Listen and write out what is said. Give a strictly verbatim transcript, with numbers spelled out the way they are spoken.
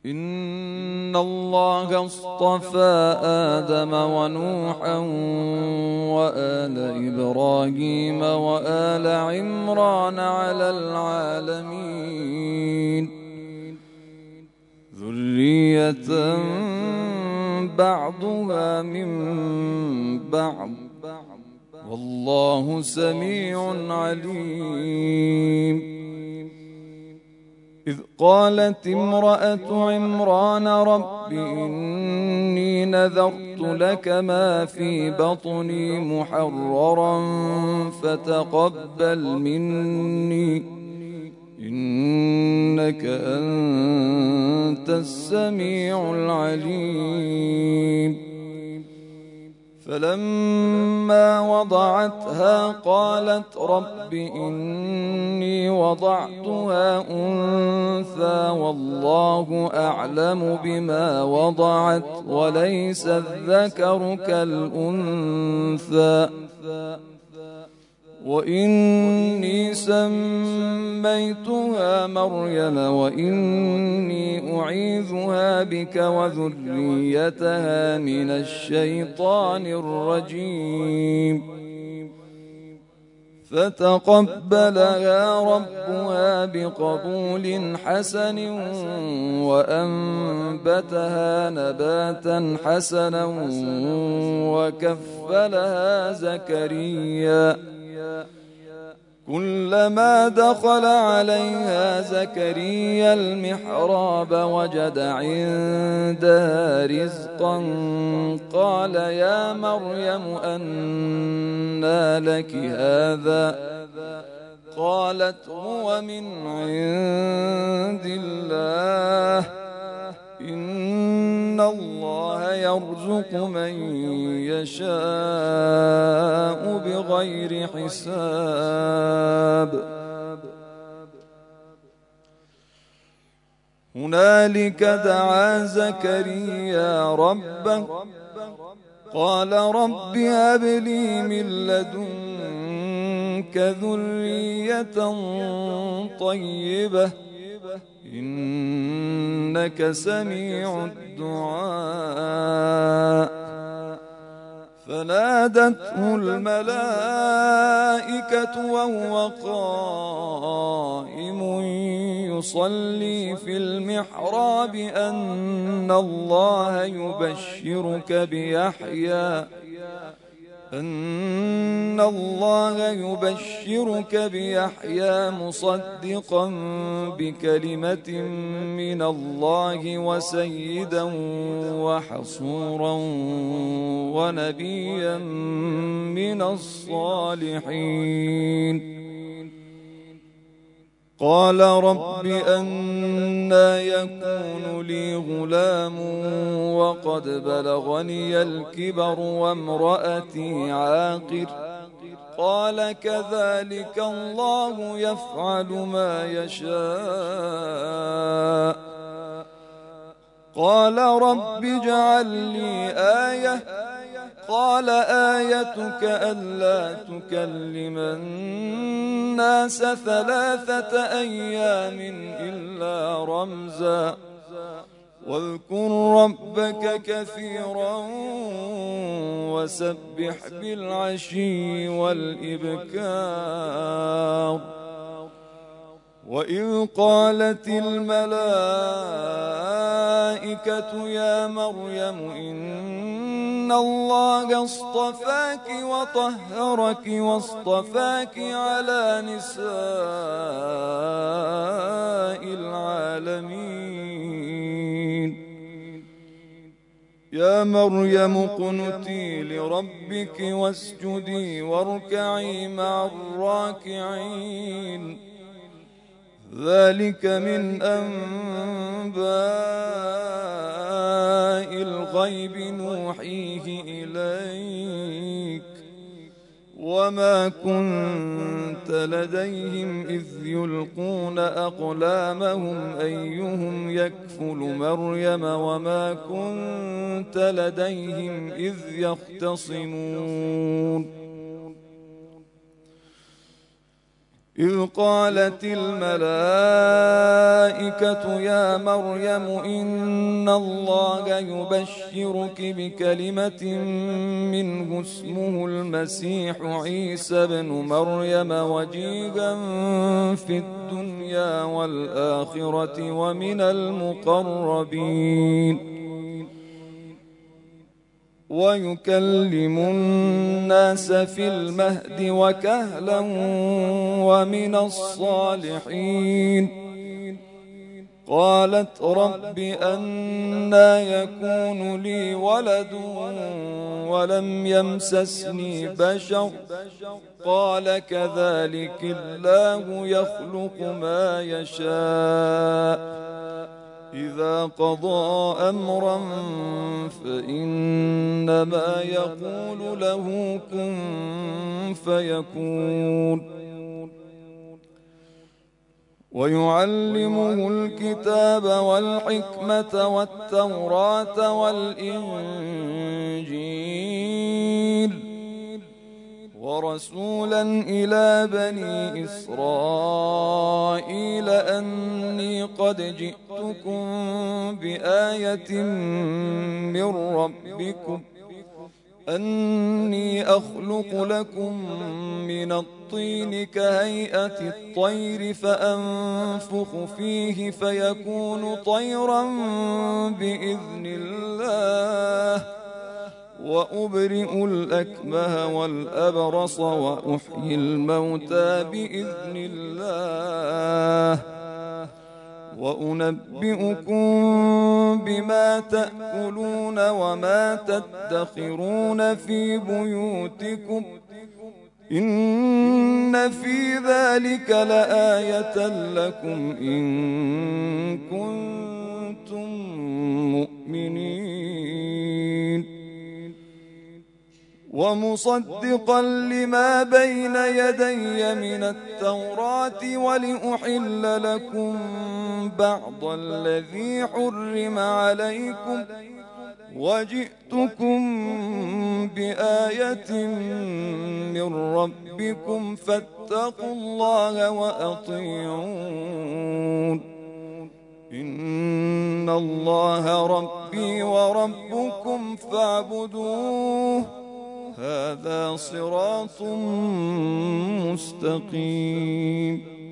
إن الله اصطفى آدم ونوحا وآل إبراهيم وآل عمران على العالمين ذرية بعضها من بعض والله سميع عليم. إذ قالت امرأة عمران رب إني نذرت لك ما في بطني محررا فتقبل مني إنك أنت السميع العليم. فلما وضعتها قالت رب إني وضعتها أنثى والله أعلم بما وضعت وليس الذكر كالأنثى وإني سميتها مريم وإني أعيذها بك وذريتها من الشيطان الرجيم. فتقبلها ربها بقبول حسن وأنبتها نباتا حسنا وكفلها زكريا كلما دخل عليها زكريا المحراب وجد عندها رزقا قال يا مريم أنى لك هذا قالت هو من عند الله إن الله يرزق من يشاء بغير حساب. هنالك دعا زكريا ربه قال رب هب لي من لدنك ذرية طيبة إنك سميع الدعاء. فنادته الملائكة وهو قائم يصلي في المحراب أن الله يبشرك بيحيى أن الله يبشرك بيحيى مصدقا بكلمة من الله وسيدا وحصورا ونبيا من الصالحين. قال رب أنى يكون لي غلام وقد بلغني الكبر وامرأتي عاقر قال كذلك الله يفعل ما يشاء. قال رب اجعل لي آية قال آيتك ألا تكلم الناس ثلاثة أيام إلا رمزا واذكر ربك كثيرا وسبح بالعشي والإبكار. وإذ قالت الملائكة يا مريم إن الله اصطفاك وطهرك واصطفاك على نساء العالمين. يا مريم اقنتي لربك واسجدي واركعي مع الراكعين. ذلك من أنباء الغيب نوحيه إليك وما كنت لديهم إذ يلقون أقلامهم أيهم يكفل مريم وما كنت لديهم إذ يختصمون. إذ قالت الملائكة يا مريم إن الله يبشرك بكلمة منه اسمه المسيح عيسى بن مريم وجيها في الدنيا والآخرة ومن المقربين ويكلم الناس في المهد وكهلا ومن الصالحين. قالت رب أنى يكون لي ولد ولم يمسسني بشر قال كذلك الله يخلق ما يشاء إذا قضى أمرا فإنما يقول له كن فيكون. ويعلمه الكتاب والحكمة والتوراة والإنجيل ورسولا إلى بني إسرائيل أني قد جئتكم بآية من ربكم أني أخلق لكم من الطين كهيئة الطير فأنفخ فيه فيكون طيرا بإذن الله وأبرئ الأكمه والأبرص وأحيي الموتى بإذن الله وأنبئكم بما تأكلون وما تدخرون في بيوتكم إن في ذلك لآية لكم إن كنتم مؤمنين. ومصدقا لما بين يدي من التوراة ولأحل لكم بعض الذي حرم عليكم وجئتكم بآية من ربكم فاتقوا الله وأطيعون إن الله ربي وربكم فاعبدوه هذا صراط مستقيم.